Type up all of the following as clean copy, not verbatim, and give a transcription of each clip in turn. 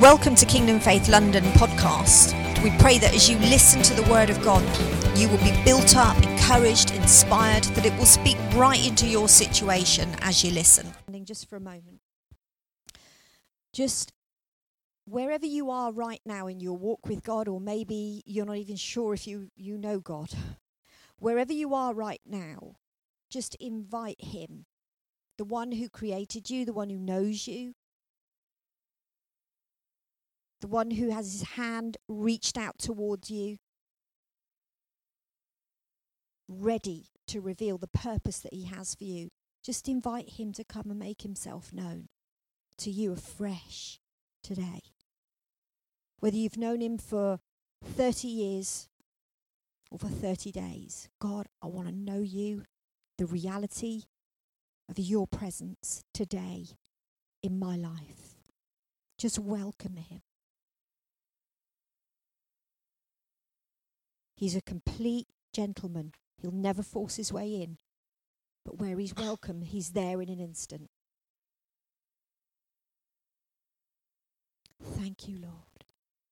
Welcome to Kingdom Faith London podcast. We pray that as you listen to the word of God, you will be built up, encouraged, inspired, that it will speak right into your situation as you listen. Just for a moment. Just wherever you are right now in your walk with God, or maybe you're not even sure if you know God, wherever you are right now, just invite him, the one who created you, the one who knows you, the one who has his hand reached out towards you, ready to reveal the purpose that he has for you. Just invite him to come and make himself known to you afresh today. Whether you've known him for 30 years or for 30 days, God, I want to know you, the reality of your presence today in my life. Just welcome him. He's a complete gentleman. He'll never force his way in. But where he's welcome, he's there in an instant. Thank you, Lord.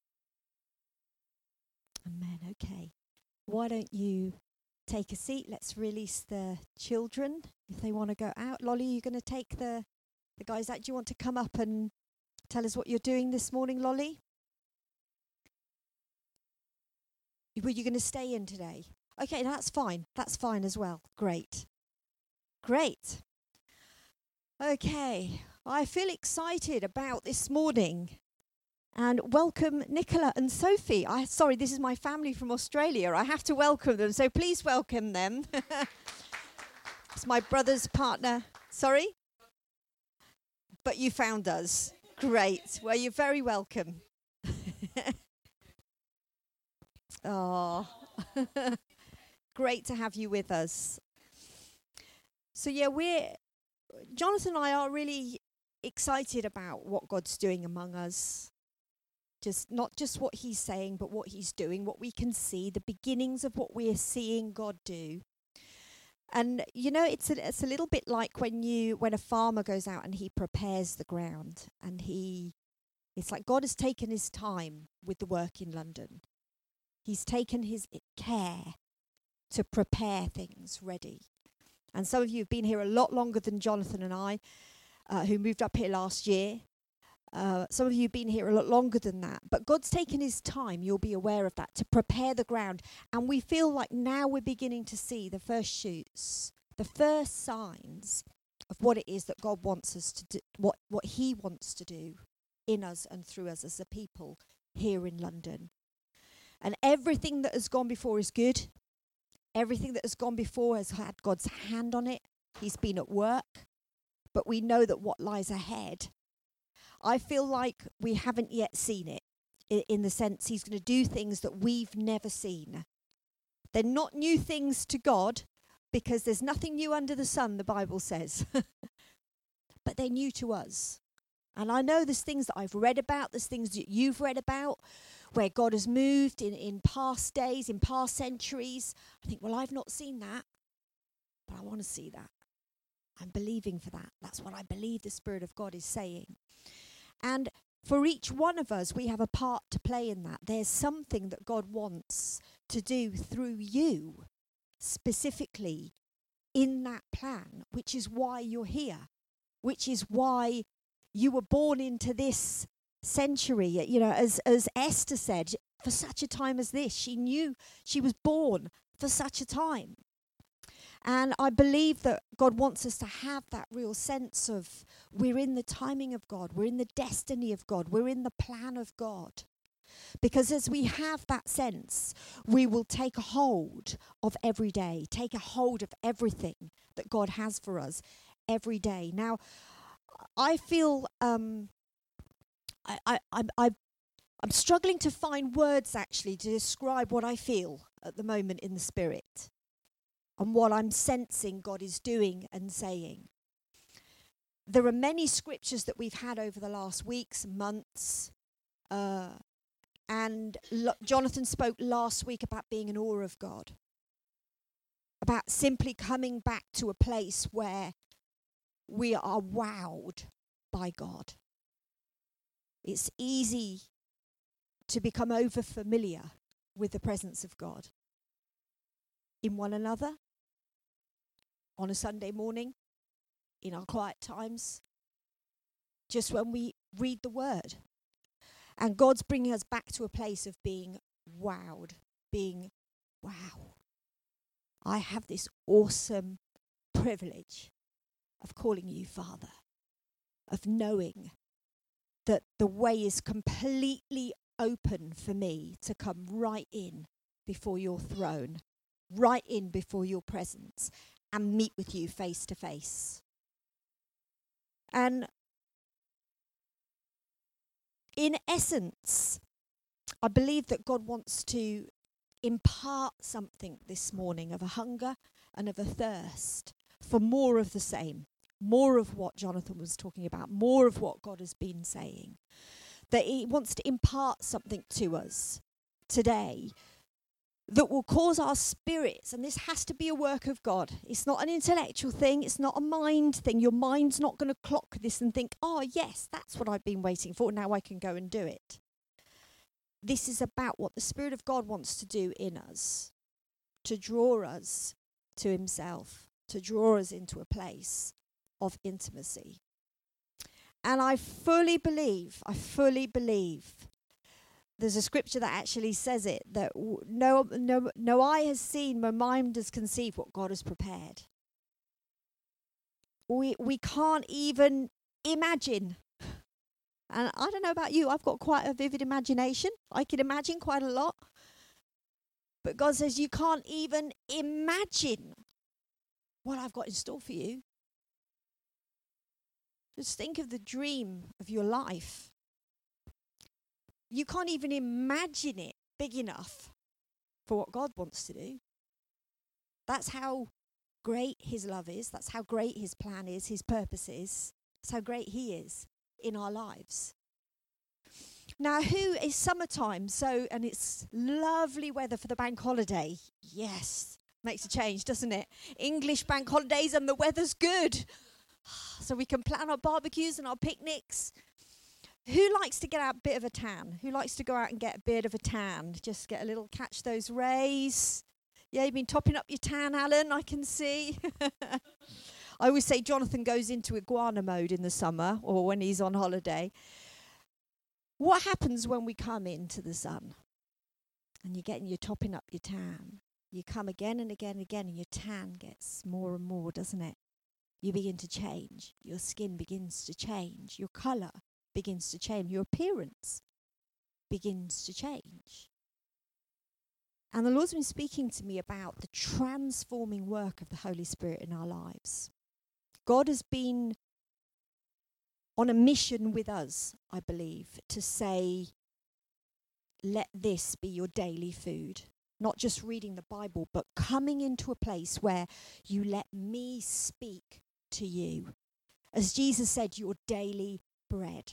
Amen. Okay. Why don't you take a seat? Let's release the children if they want to go out. Lolly, you're going to take the guys out. Do you want to come up and tell us what you're doing this morning, Lolly? Were you going to stay in today? Okay, that's fine. That's fine as well. Great. Great. Okay, I feel excited about this morning. And welcome Nicola and Sophie. Sorry, this is my family from Australia. I have to welcome them, so please welcome them. It's my brother's partner. Sorry? But you found us. Great. Well, you're very welcome. Oh, great to have you with us. So yeah, Jonathan and I are really excited about what God's doing among us. Not just what he's saying, but what he's doing, what we can see, the beginnings of what we're seeing God do. And you know, it's a little bit like when a farmer goes out and he prepares the ground, and it's like God has taken his time with the work in London. He's taken his care to prepare things ready. And some of you have been here a lot longer than Jonathan and I, who moved up here last year. Some of you have been here a lot longer than that. But God's taken his time, you'll be aware of that, to prepare the ground. And we feel like now we're beginning to see the first shoots, the first signs of what it is that God wants us to do, what he wants to do in us and through us as a people here in London. And everything that has gone before is good. Everything that has gone before has had God's hand on it. He's been at work. But we know that what lies ahead, I feel like we haven't yet seen it, in the sense he's going to do things that we've never seen. They're not new things to God, because there's nothing new under the sun, the Bible says. But they're new to us. And I know there's things that I've read about, there's things that you've read about, where God has moved in past days, in past centuries. I think, well, I've not seen that, but I want to see that. I'm believing for that. That's what I believe the Spirit of God is saying. And for each one of us, we have a part to play in that. There's something that God wants to do through you, specifically in that plan, which is why you're here, which is why you were born into this century. You know, as Esther said, for such a time as this. She knew she was born for such a time. And I believe that God wants us to have that real sense of we're in the timing of God, we're in the destiny of God, we're in the plan of God. Because as we have that sense, we will take a hold of every day, take a hold of everything that God has for us every day. Now, I feel I'm struggling to find words actually to describe what I feel at the moment in the Spirit and what I'm sensing God is doing and saying. There are many scriptures that we've had over the last weeks, months, and Jonathan spoke last week about being in awe of God, about simply coming back to a place where we are wowed by God. It's easy to become over familiar with the presence of God in one another, on a Sunday morning, in our quiet times, just when we read the word. And God's bringing us back to a place of being wowed, being, wow, I have this awesome privilege of calling you Father, of knowing that the way is completely open for me to come right in before your throne, right in before your presence, and meet with you face to face. And in essence, I believe that God wants to impart something this morning of a hunger and of a thirst for more of the same, more of what Jonathan was talking about, more of what God has been saying. That he wants to impart something to us today that will cause our spirits, and this has to be a work of God. It's not an intellectual thing. It's not a mind thing. Your mind's not going to clock this and think, oh, yes, that's what I've been waiting for. Now I can go and do it. This is about what the Spirit of God wants to do in us, to draw us to himself, to draw us into a place of intimacy. And I fully believe, there's a scripture that actually says it, that no eye has seen, no mind has conceived what God has prepared. We can't even imagine. And I don't know about you, I've got quite a vivid imagination. I can imagine quite a lot. But God says you can't even imagine what I've got in store for you. Just think of the dream of your life. You can't even imagine it big enough for what God wants to do. That's how great his love is. That's how great his plan is, his purpose is. That's how great he is in our lives. Now, who is summertime? And it's lovely weather for the bank holiday. Yes, makes a change, doesn't it? English bank holidays and the weather's good. So we can plan our barbecues and our picnics. Who likes to get out a bit of a tan? Who likes to go out and get a bit of a tan? Just get a little, catch those rays. Yeah, you've been topping up your tan, Alan, I can see. I always say Jonathan goes into iguana mode in the summer or when he's on holiday. What happens when we come into the sun and you're topping up your tan? You come again and again and again and your tan gets more and more, doesn't it? You begin to change. Your skin begins to change. Your colour begins to change. Your appearance begins to change. And the Lord's been speaking to me about the transforming work of the Holy Spirit in our lives. God has been on a mission with us, I believe, to say, let this be your daily food. Not just reading the Bible, but coming into a place where you let me speak to you. As Jesus said, your daily bread.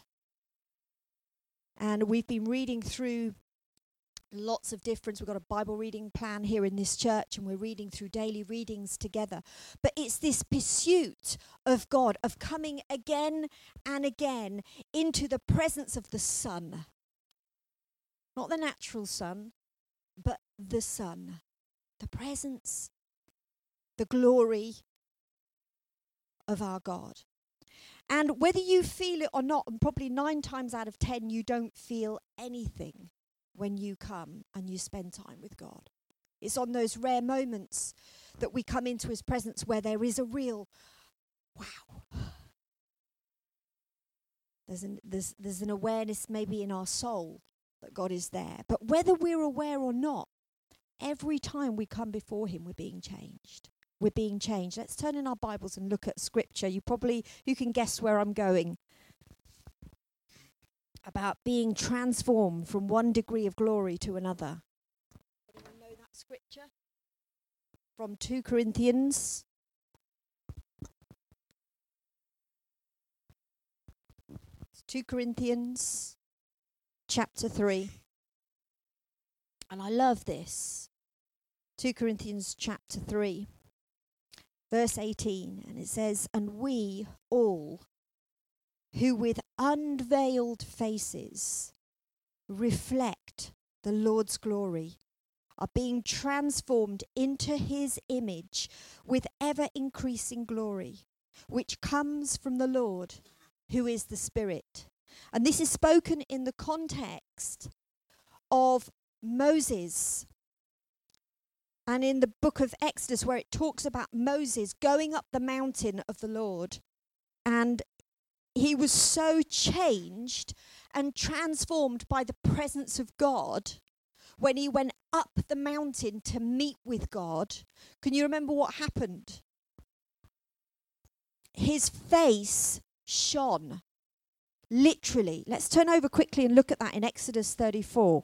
And we've been reading through lots of different, we've got a Bible reading plan here in this church and we're reading through daily readings together. But it's this pursuit of God, of coming again and again into the presence of the Son. Not the natural Son, but the Son. The presence, the glory of our God. And whether you feel it or not, and probably 9 times out of 10, you don't feel anything when you come and you spend time with God. It's on those rare moments that we come into his presence where there is a real, wow. There's an awareness maybe in our soul that God is there. But whether we're aware or not, every time we come before him, we're being changed. We're being changed. Let's turn in our Bibles and look at scripture. You can guess where I'm going. About being transformed from one degree of glory to another. Anyone know that scripture? From 2 Corinthians. It's 2 Corinthians chapter 3. And I love this. 2 Corinthians chapter 3. Verse 18, and it says, and we all who with unveiled faces reflect the Lord's glory, are being transformed into his image with ever increasing glory, which comes from the Lord, who is the Spirit. And this is spoken in the context of Moses. And in the book of Exodus, where it talks about Moses going up the mountain of the Lord, and he was so changed and transformed by the presence of God when he went up the mountain to meet with God. Can you remember what happened? His face shone, literally. Let's turn over quickly and look at that in Exodus 34.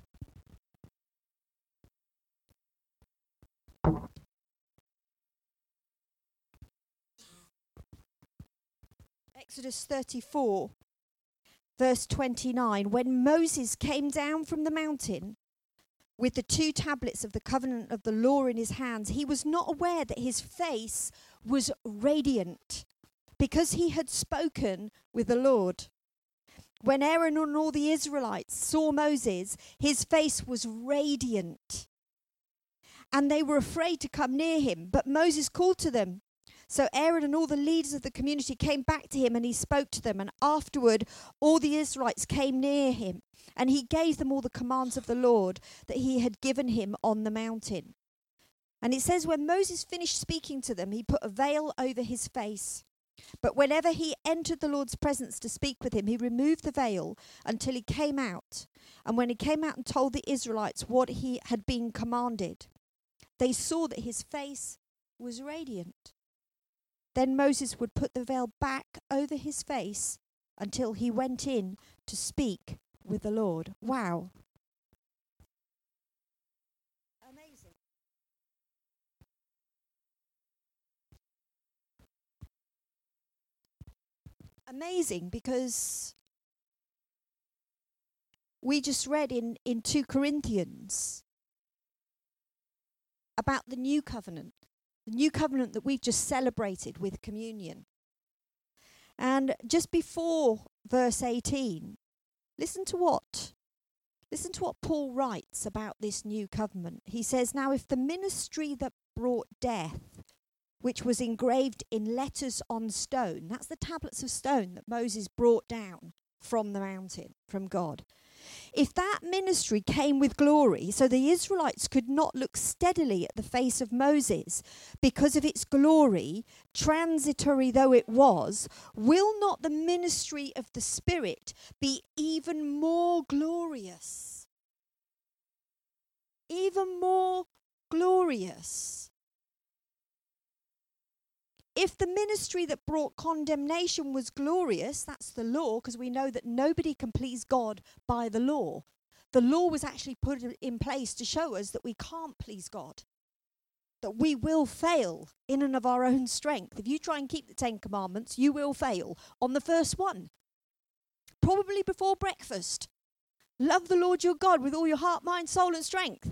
Exodus 34, verse 29. When Moses came down from the mountain with the 2 tablets of the covenant of the law in his hands, he was not aware that his face was radiant, because he had spoken with the Lord. When Aaron and all the Israelites saw Moses, his face was radiant, and they were afraid to come near him. But Moses called to them. So Aaron and all the leaders of the community came back to him, and he spoke to them. And afterward, all the Israelites came near him, and he gave them all the commands of the Lord that he had given him on the mountain. And it says, when Moses finished speaking to them, he put a veil over his face. But whenever he entered the Lord's presence to speak with him, he removed the veil until he came out. And when he came out and told the Israelites what he had been commanded, they saw that his face was radiant. Then Moses would put the veil back over his face until he went in to speak with the Lord. Wow. Amazing. Amazing, because we just read in 2 Corinthians about the new covenant. The new covenant that we've just celebrated with communion. And just before verse 18, listen to what Paul writes about this new covenant. He says, now if the ministry that brought death, which was engraved in letters on stone, that's the tablets of stone that Moses brought down from the mountain, from God. If that ministry came with glory, so the Israelites could not look steadily at the face of Moses because of its glory, transitory though it was, will not the ministry of the Spirit be even more glorious? Even more glorious. If the ministry that brought condemnation was glorious, that's the law, because we know that nobody can please God by the law. The law was actually put in place to show us that we can't please God, that we will fail in and of our own strength. If you try and keep the 10 Commandments, you will fail on the first one, probably before breakfast. Love the Lord your God with all your heart, mind, soul, and strength.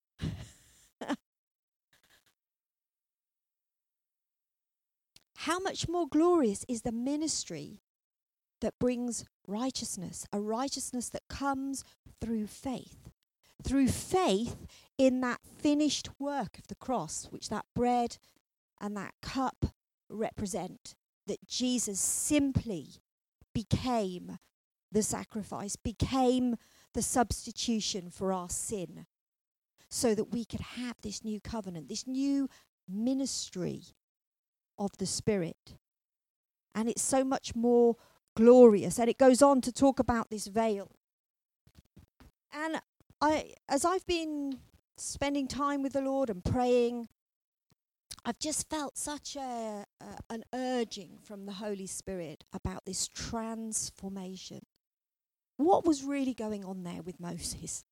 How much more glorious is the ministry that brings righteousness, a righteousness that comes through faith. Through faith in that finished work of the cross, which that bread and that cup represent, that Jesus simply became the sacrifice, became the substitution for our sin, so that we could have this new covenant, this new ministry of the Spirit. And it's so much more glorious. And it goes on to talk about this veil. And as I've been spending time with the Lord and praying, I've just felt such an urging from the Holy Spirit about this transformation. What was really going on there with Moses?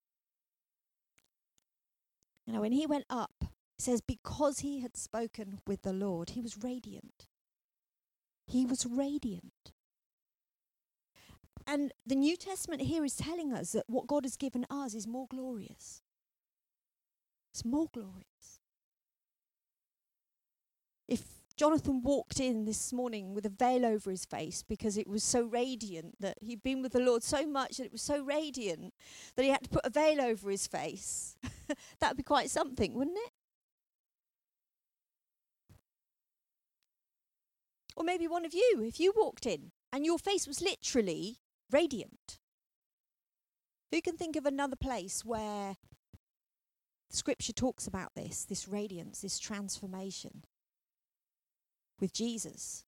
You know, when he went up, it says, because he had spoken with the Lord, he was radiant. He was radiant. And the New Testament here is telling us that what God has given us is more glorious. It's more glorious. If Jonathan walked in this morning with a veil over his face because it was so radiant, that he'd been with the Lord so much that it was so radiant that he had to put a veil over his face. That would be quite something, wouldn't it? Or maybe one of you, if you walked in and your face was literally radiant. Who can think of another place where Scripture talks about this radiance, this transformation with Jesus?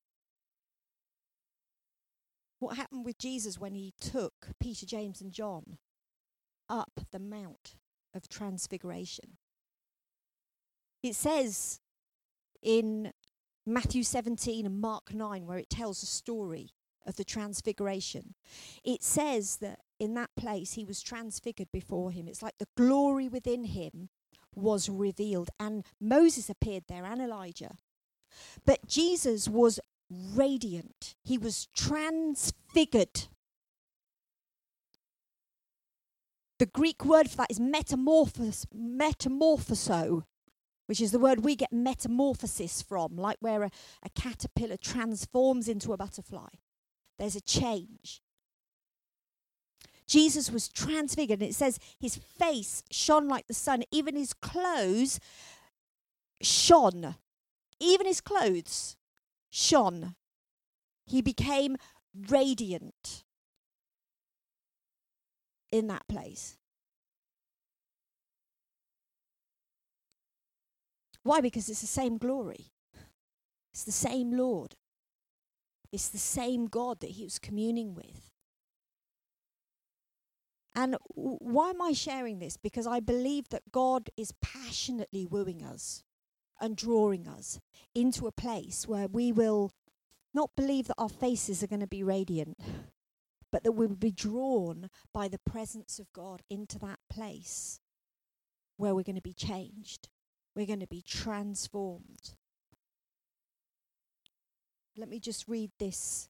What happened with Jesus when he took Peter, James and John up the Mount of Transfiguration? It says in Matthew 17 and Mark 9, where it tells the story of the Transfiguration, it says that in that place he was transfigured before him. It's like the glory within him was revealed, and Moses appeared there and Elijah. But Jesus was radiant. He was transfigured. The Greek word for that is metamorphoso, which is the word we get metamorphosis from, like where a caterpillar transforms into a butterfly. There's a change. Jesus was transfigured, and it says his face shone like the sun. Even his clothes shone. Even his clothes shone. He became radiant in that place. Why? Because it's the same glory. It's the same Lord. It's the same God that he was communing with. And why am I sharing this? Because I believe that God is passionately wooing us and drawing us into a place where we will not believe that our faces are going to be radiant, but that we will be drawn by the presence of God into that place where we're going to be changed. We're going to be transformed. Let me just read this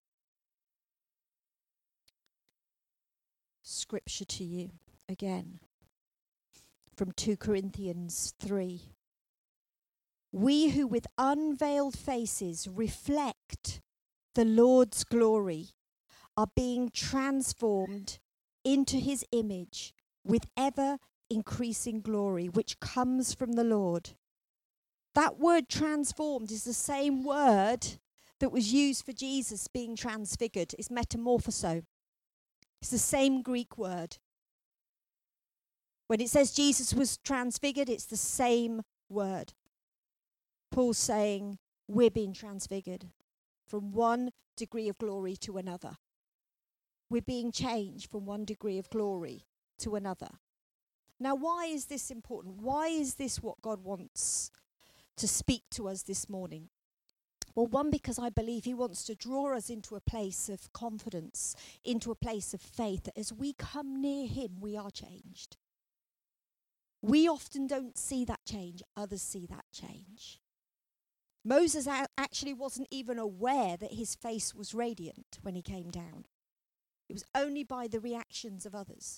scripture to you again from 2 Corinthians 3. We who with unveiled faces reflect the Lord's glory are being transformed into his image with ever increasing glory, which comes from the Lord. That word transformed is the same word that was used for Jesus being transfigured. It's metamorphoso. It's the same Greek word. When it says Jesus was transfigured, it's the same word. Paul's saying we're being transfigured from one degree of glory to another. We're being changed from one degree of glory to another. Now, why is this important? Why is this what God wants to speak to us this morning? Well, one, because I believe he wants to draw us into a place of confidence, into a place of faith, that as we come near him, we are changed. We often don't see that change. Others see that change. Moses actually wasn't even aware that his face was radiant when he came down. It was only by the reactions of others.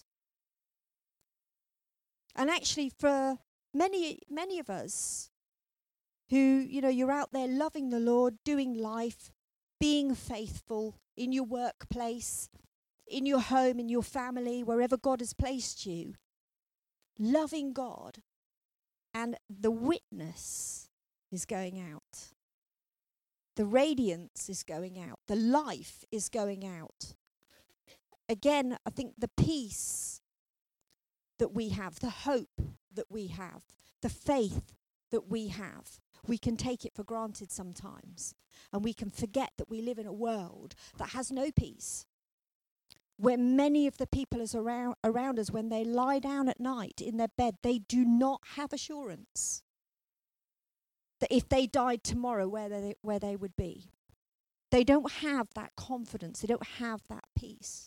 And actually, for many of us who, you're out there loving the Lord, doing life, being faithful in your workplace, in your home, in your family, wherever God has placed you, loving God, and the witness is going out. The radiance is going out. The life is going out. Again, I think the peace that we have, the hope that we have, the faith that we have, we can take it for granted sometimes. And we can forget that we live in a world that has no peace. Where many of the people around us, when they lie down at night in their bed, they do not have assurance that if they died tomorrow, where they would be. They don't have that confidence. They don't have that peace.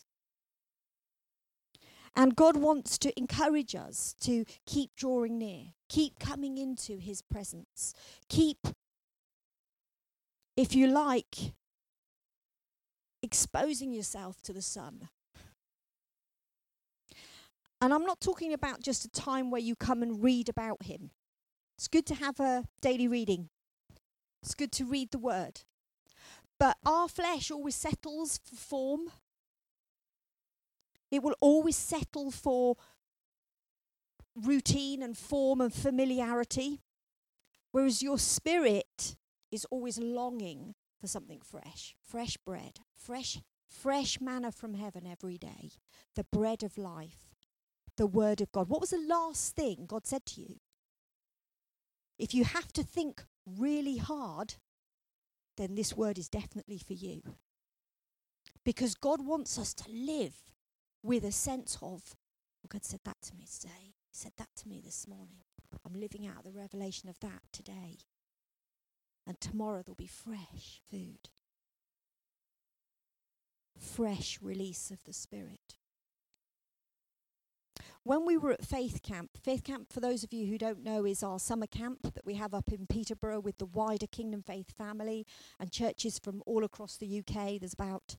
And God wants to encourage us to keep drawing near, keep coming into his presence, keep, if you like, exposing yourself to the sun. And I'm not talking about just a time where you come and read about him. It's good to have a daily reading. It's good to read the word. But our flesh always settles for form. It will always settle for routine and form and familiarity. Whereas your spirit is always longing for something fresh. Fresh bread. Fresh manna from heaven every day. The bread of life. The word of God. What was the last thing God said to you? If you have to think really hard, then this word is definitely for you. Because God wants us to live with a sense of, well, God said that to me today. He said that to me this morning. I'm living out the revelation of that today. And tomorrow there'll be fresh food. Fresh release of the Spirit. When we were at Faith Camp, for those of you who don't know, is our summer camp that we have up in Peterborough with the wider Kingdom Faith family and churches from all across the UK. There's about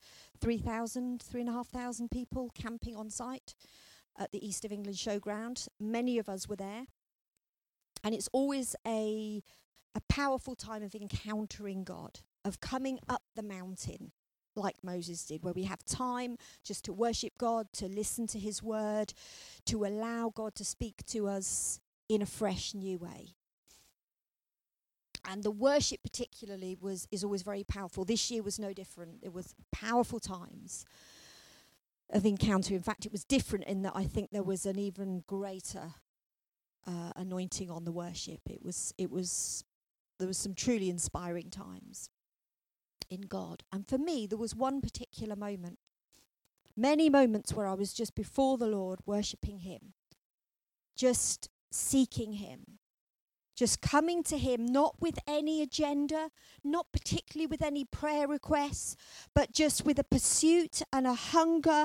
3,500 people camping on site at the East of England Showground. Many of us were there. And it's always a powerful time of encountering God, of coming up the mountain like Moses did, where we have time just to worship God, to listen to his word, to allow God to speak to us in a fresh new way. And the worship particularly is always very powerful. This year was no different. It was powerful times of encounter. In fact, it was different in that I think there was an even greater anointing on the worship. There was some truly inspiring times in God. And for me, there was one particular moment, many moments where I was just before the Lord, worshipping him, just seeking him, just coming to him, not with any agenda, not particularly with any prayer requests, but just with a pursuit and a hunger,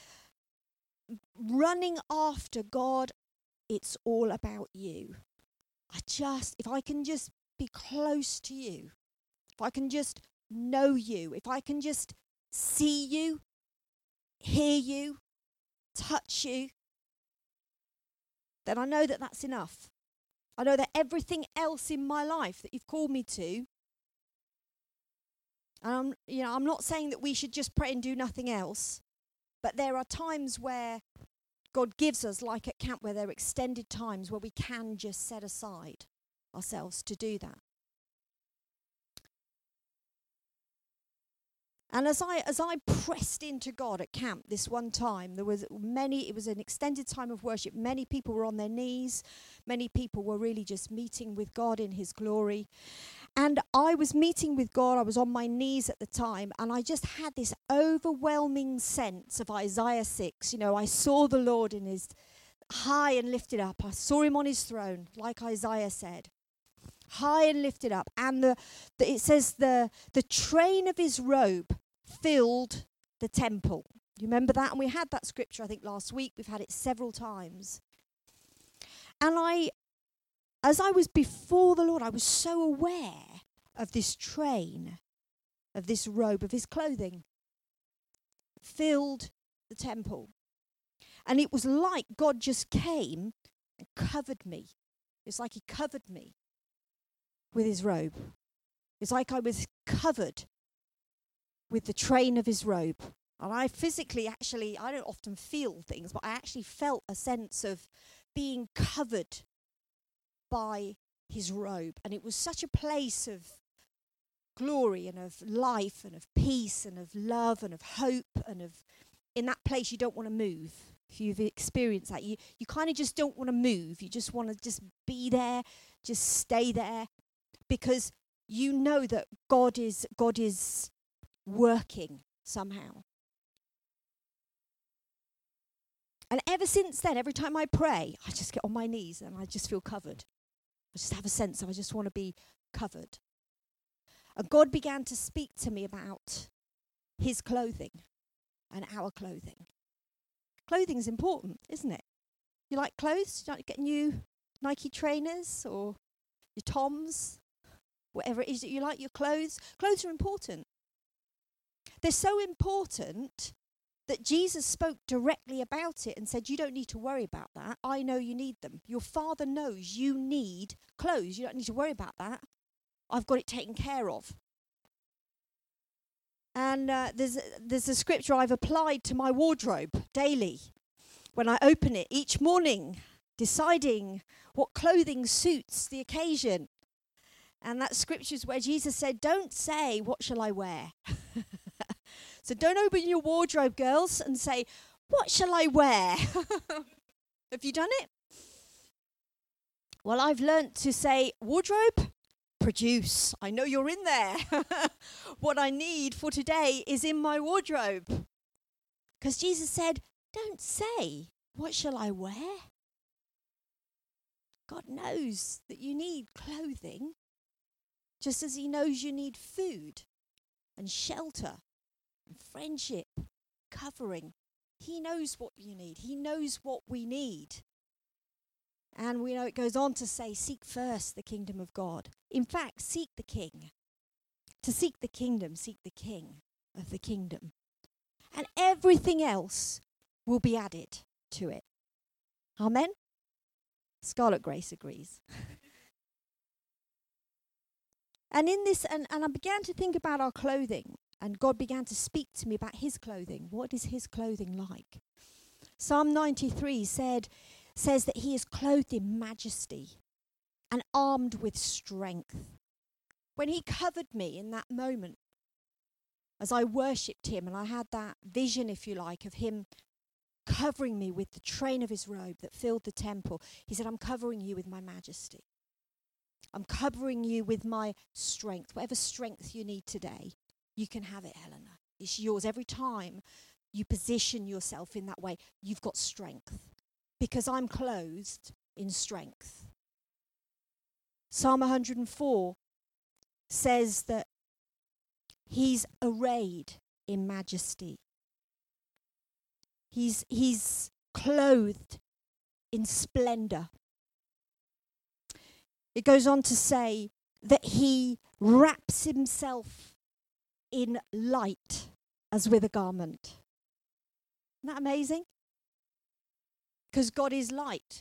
running after God. It's all about you. If I can just be close to you, if I can just know you, if I can just see you, hear you, touch you, then I know that that's enough. I know that everything else in my life that you've called me to, and I'm not saying that we should just pray and do nothing else, but there are times where God gives us, like at camp, where there are extended times where we can just set aside ourselves to do that. And as I pressed into God at camp this one time, it was an extended time of worship. Many people were on their knees. Many people were really just meeting with God in his glory. And I was meeting with God. I was on my knees at the time, and I just had this overwhelming sense of Isaiah 6. I saw the Lord in his high and lifted up. I saw him on his throne, like Isaiah said. High and lifted up. And it says the train of his robe filled the temple. You remember that? And we had that scripture, I think, last week. We've had it several times. And as I was before the Lord, I was so aware of this train, of this robe, of his clothing, filled the temple. And it was like God just came and covered me. It's like he covered me with his robe. It's like I was covered with the train of his robe. And I physically, actually, I don't often feel things, but I actually felt a sense of being covered by his robe. And it was such a place of glory and of life and of peace and of love and of hope, and in that place you don't want to move. If you've experienced that, you kind of just don't want to move. You just want to just be there, just stay there, because you know that God is working somehow. And ever since then, every time I pray, I just get on my knees and I just feel covered. I just have a sense of I just want to be covered. And God began to speak to me about his clothing and our clothing. Clothing's important, isn't it? You like clothes? You like get new Nike trainers or your Toms? Whatever it is that you like, your clothes. Clothes are important. They're so important that Jesus spoke directly about it and said, you don't need to worry about that. I know you need them. Your Father knows you need clothes. You don't need to worry about that. I've got it taken care of. And there's a scripture I've applied to my wardrobe daily. When I open it each morning, deciding what clothing suits the occasion. And that scripture is where Jesus said, don't say, what shall I wear? So don't open your wardrobe, girls, and say, what shall I wear? Have you done it? Well, I've learnt to say, wardrobe, produce. I know you're in there. What I need for today is in my wardrobe. Because Jesus said, don't say, what shall I wear? God knows that you need clothing, just as he knows you need food and shelter and friendship, covering. He knows what you need. He knows what we need. And we know it goes on to say, seek first the kingdom of God. In fact, seek the king. To seek the kingdom, seek the king of the kingdom. And everything else will be added to it. Amen? Scarlet Grace agrees. And in this, and I began to think about our clothing, and God began to speak to me about his clothing. What is his clothing like? Psalm 93 says that he is clothed in majesty and armed with strength. When he covered me in that moment, as I worshipped him, and I had that vision, if you like, of him covering me with the train of his robe that filled the temple, he said, I'm covering you with my majesty. I'm covering you with my strength. Whatever strength you need today, you can have it, Helena. It's yours. Every time you position yourself in that way, you've got strength. Because I'm clothed in strength. Psalm 104 says that he's arrayed in majesty. He's clothed in splendor. It goes on to say that he wraps himself in light as with a garment. Isn't that amazing? Because God is light.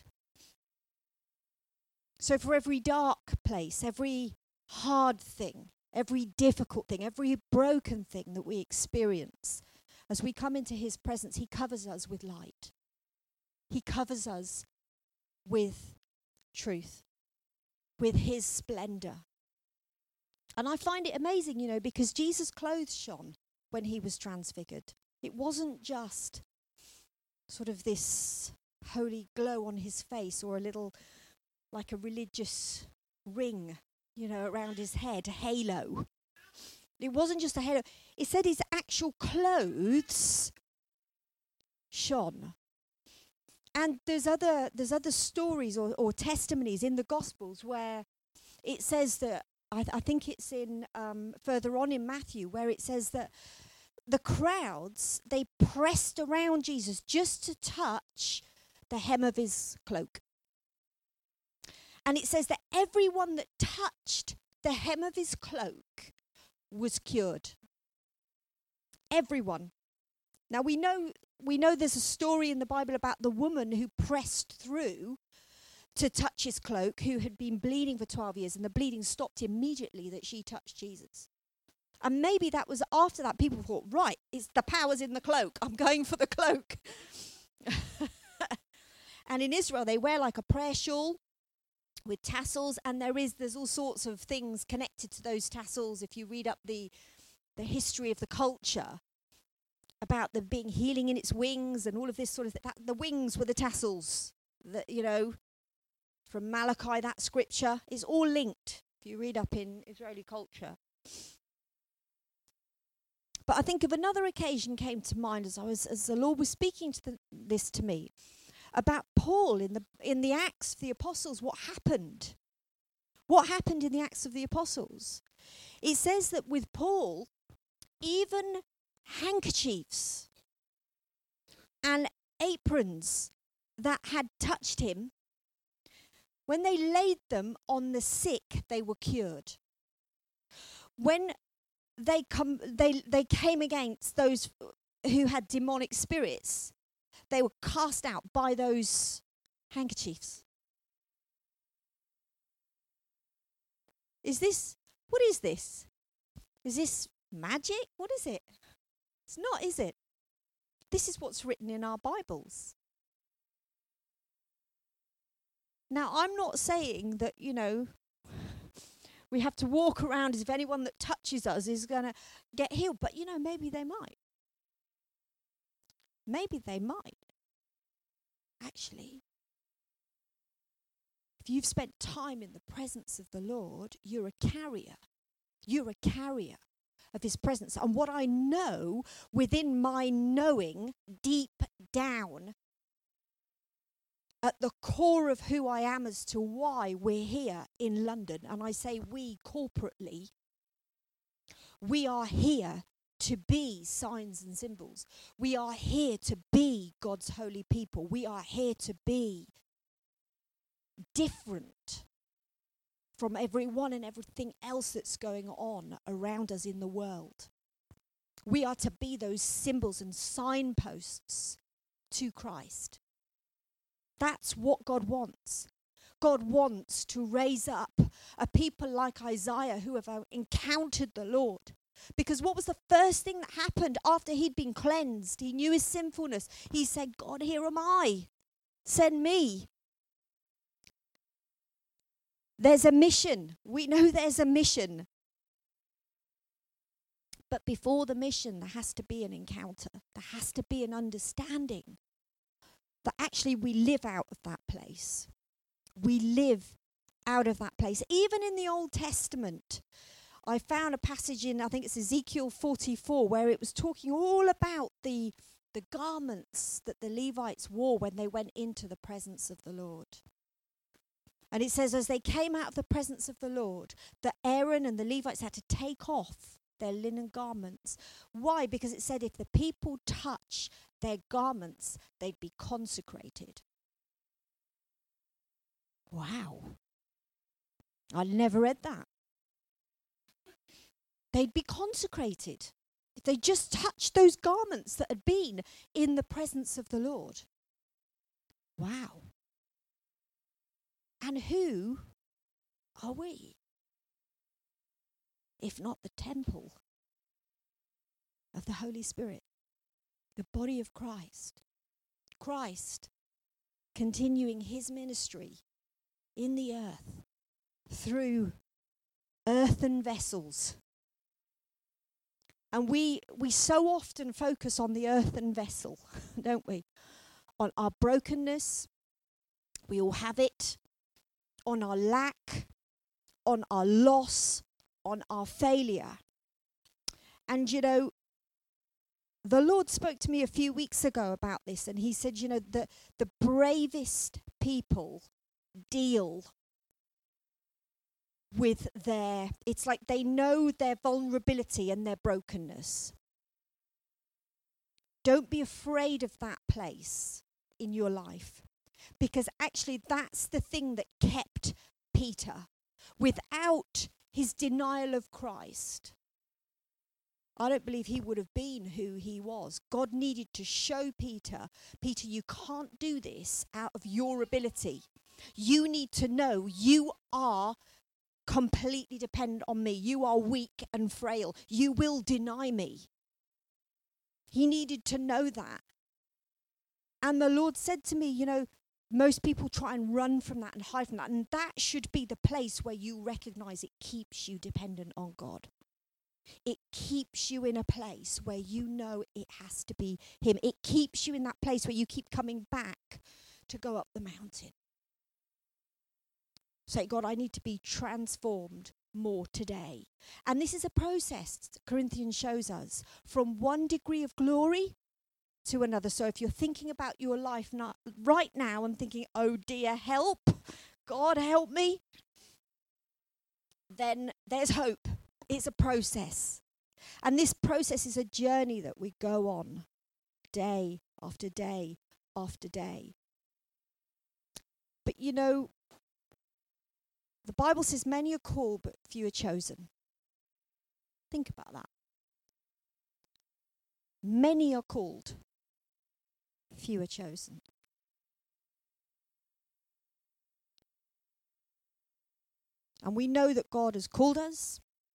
So for every dark place, every hard thing, every difficult thing, every broken thing that we experience, as we come into his presence, he covers us with light. He covers us with truth, with his splendor. And I find it amazing, because Jesus' clothes shone when he was transfigured. It wasn't just sort of this holy glow on his face or a little, like a religious ring, around his head, a halo. It wasn't just a halo. It said his actual clothes shone. And there's other stories or testimonies in the Gospels where it says that, I think it's in further on in Matthew, where it says that the crowds, they pressed around Jesus just to touch the hem of his cloak. And it says that everyone that touched the hem of his cloak was cured. Everyone. Now we know there's a story in the Bible about the woman who pressed through to touch his cloak, who had been bleeding for 12 years, and the bleeding stopped immediately that she touched Jesus. And maybe that was after that people thought, right, it's the power's in the cloak. I'm going for the cloak. And in Israel, they wear like a prayer shawl with tassels, and there's all sorts of things connected to those tassels. If you read up the history of the culture about the being healing in its wings and all of this sort of thing, the wings were the tassels that, from Malachi, that scripture is all linked if you read up in Israeli culture. But I think of another occasion came to mind as the Lord was speaking this to me about Paul in the Acts of the Apostles. What happened in the Acts of the Apostles? It says that with Paul, even handkerchiefs and aprons that had touched him, when they laid them on the sick, they were cured. When they came against those who had demonic spirits, they were cast out by those handkerchiefs. What is this? Is this magic? What is it? It's not, is it? This is what's written in our Bibles. Now, I'm not saying that, we have to walk around as if anyone that touches us is going to get healed. But, maybe they might. Maybe they might. Actually, if you've spent time in the presence of the Lord, you're a carrier. You're a carrier of his presence. And what I know within my knowing, deep down, at the core of who I am as to why we're here in London, and I say we corporately, we are here to be signs and symbols. We are here to be God's holy people. We are here to be different from everyone and everything else that's going on around us in the world. We are to be those symbols and signposts to Christ. That's what God wants. God wants to raise up a people like Isaiah who have encountered the Lord. Because what was the first thing that happened after he'd been cleansed? He knew his sinfulness. He said, God, here am I. Send me. There's a mission. We know there's a mission. But before the mission, there has to be an encounter. There has to be an understanding that actually we live out of that place. We live out of that place. Even in the Old Testament, I found a passage in, I think it's Ezekiel 44, where it was talking all about the garments that the Levites wore when they went into the presence of the Lord. And it says, as they came out of the presence of the Lord, that Aaron and the Levites had to take off their linen garments. Why? Because it said if the people touch their garments, they'd be consecrated. Wow. I'd never read that. They'd be consecrated if they just touched those garments that had been in the presence of the Lord. Wow. And who are we, if not the temple of the Holy Spirit, the body of Christ? Christ continuing his ministry in the earth through earthen vessels. And we so often focus on the earthen vessel, don't we? On our brokenness, we all have it. On our lack, on our loss, on our failure. And the Lord spoke to me a few weeks ago about this, and he said, the bravest people deal with it's like they know their vulnerability and their brokenness. Don't be afraid of that place in your life, because actually that's the thing that kept Peter. Without his denial of Christ, I don't believe he would have been who he was. God needed to show Peter, you can't do this out of your ability. You need to know you are completely dependent on me. You are weak and frail. You will deny me. He needed to know that. And the Lord said to me, most people try and run from that and hide from that. And that should be the place where you recognize it keeps you dependent on God. It keeps you in a place where you know it has to be him. It keeps you in that place where you keep coming back to go up the mountain. Say, God, I need to be transformed more today. And this is a process, Corinthians shows us, from one degree of glory to another. So if you're thinking about your life right now and thinking, oh dear, help, God help me, then there's hope. It's a process. And this process is a journey that we go on day after day after day. But the Bible says many are called, but few are chosen. Think about that. Many are called, few are chosen. And we know that God has called us.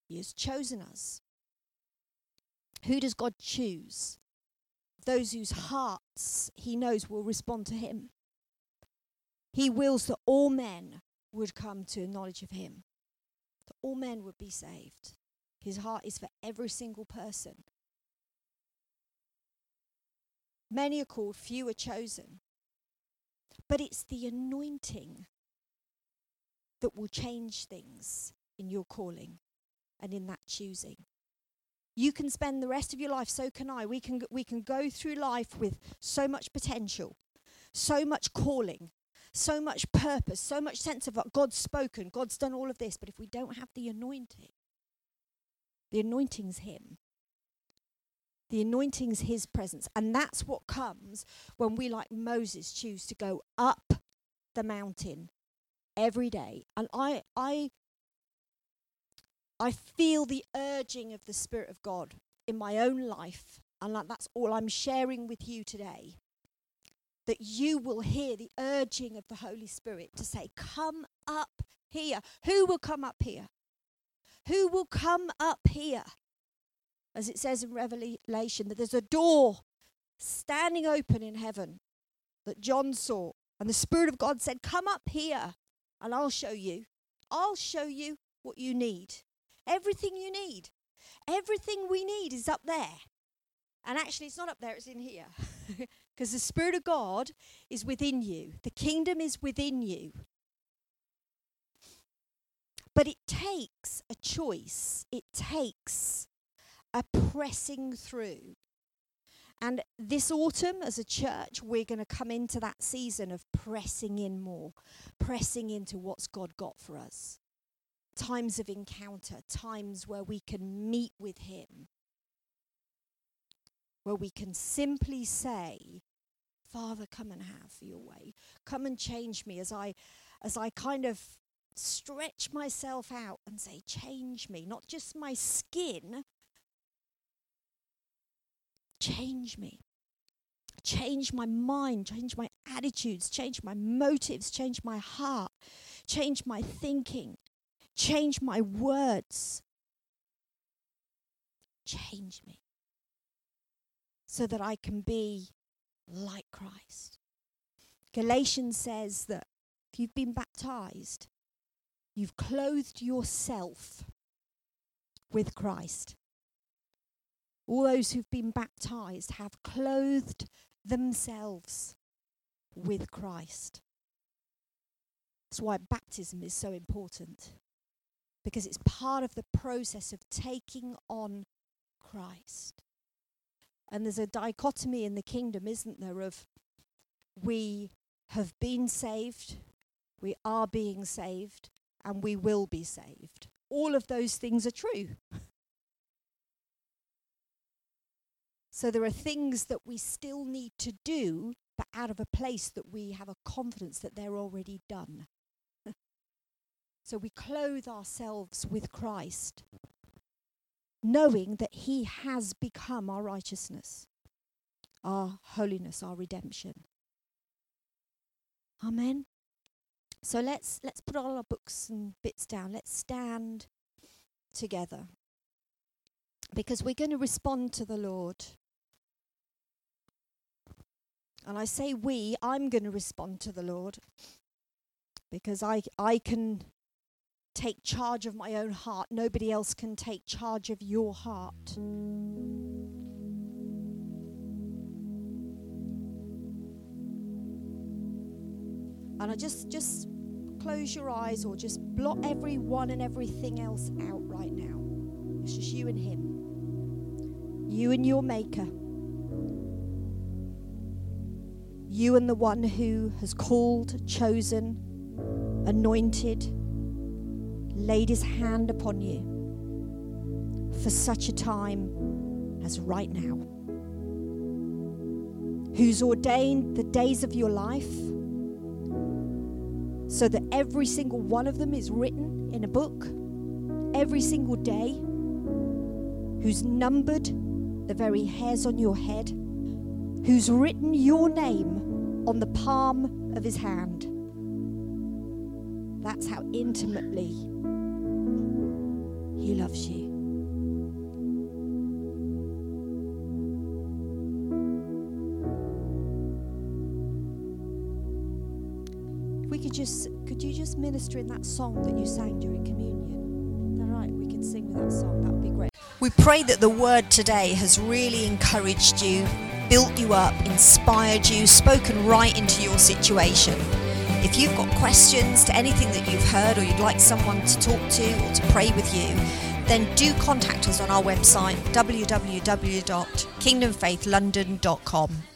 He has chosen us. Who does God choose? Those whose hearts he knows will respond to him. He wills that all men would come to a knowledge of him, that all men would be saved. His heart is for every single person. Many are called, few are chosen. But it's the anointing that will change things in your calling and in that choosing. You can spend the rest of your life, so can I. We can go through life with so much potential, so much calling, so much purpose, so much sense of God's spoken, God's done all of this. But if we don't have the anointing's him. The anointing's his presence. And that's what comes when we, like Moses, choose to go up the mountain every day. And I feel the urging of the Spirit of God in my own life. And that's all I'm sharing with you today. That you will hear the urging of the Holy Spirit to say, come up here. Who will come up here? Who will come up here? As it says in Revelation, that there's a door standing open in heaven that John saw. And the Spirit of God said, come up here and I'll show you. I'll show you what you need. Everything you need. Everything we need is up there. And actually, it's not up there, it's in here. Because the Spirit of God is within you. The kingdom is within you. But it takes a choice. It takes a pressing through. And this autumn, as a church, we're going to come into that season of pressing in more. Pressing into what's God got for us. Times of encounter. Times where we can meet with him. Where we can simply say, Father, come and have your way. Come and change me as I kind of stretch myself out and say, change me. Not just my skin. Change me. Change my mind. Change my attitudes. Change my motives. Change my heart. Change my thinking. Change my words. Change me. So that I can be like Christ. Galatians says that if you've been baptized, you've clothed yourself with Christ. All those who've been baptized have clothed themselves with Christ. That's why baptism is so important. Because it's part of the process of taking on Christ. And there's a dichotomy in the kingdom, isn't there, of we have been saved, we are being saved, and we will be saved. All of those things are true. So there are things that we still need to do, but out of a place that we have a confidence that they're already done. So we clothe ourselves with Christ, knowing that he has become our righteousness, our holiness, our redemption. Amen. So let's put all our books and bits down. Let's stand together. Because we're going to respond to the Lord. And I say I'm going to respond to the Lord. Because I can take charge of my own heart. Nobody else can take charge of your heart. And I just close your eyes or just blot everyone and everything else out right now. It's just you and him. You and your maker. You and the one who has called, chosen, anointed, laid his hand upon you for such a time as right now. Who's ordained the days of your life so that every single one of them is written in a book, every single day, who's numbered the very hairs on your head, who's written your name on the palm of his hand. That's how intimately He loves you. Could you just minister in that song that you sang during communion? Is that right? We could sing with that song. That would be great. We pray that the word today has really encouraged you, built you up, inspired you, spoken right into your situation. If you've got questions to anything that you've heard, or you'd like someone to talk to or to pray with you, then do contact us on our website, www.kingdomfaithlondon.com.